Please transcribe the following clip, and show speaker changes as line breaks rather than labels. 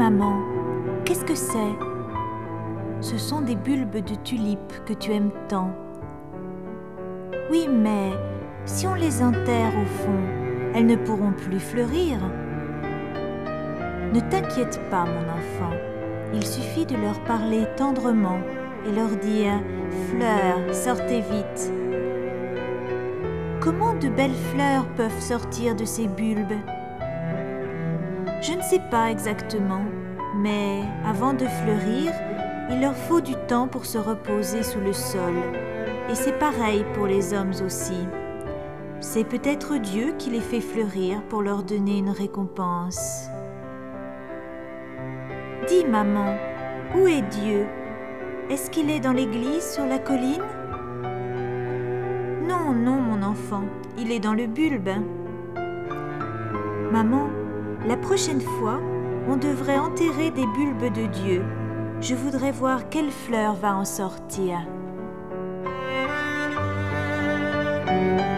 maman, qu'est-ce que c'est ? Ce sont des bulbes de tulipes que tu aimes tant. Oui, mais si on les enterre au fond, elles ne pourront plus fleurir. Ne t'inquiète pas, mon enfant. Il suffit de leur parler tendrement et leur dire « Fleurs, sortez vite !» Comment de belles fleurs peuvent sortir de ces bulbes ? Je ne sais pas exactement, mais avant de fleurir, il leur faut du temps pour se reposer sous le sol. Et c'est pareil pour les hommes aussi. C'est peut-être Dieu qui les fait fleurir pour leur donner une récompense. Dis, maman, où est Dieu ? Est-ce qu'il est dans l'église sur la colline ? Non, non, mon enfant, il est dans le bulbe. Maman, la prochaine fois, on devrait enterrer des bulbes de Dieu. Je voudrais voir quelle fleur va en sortir.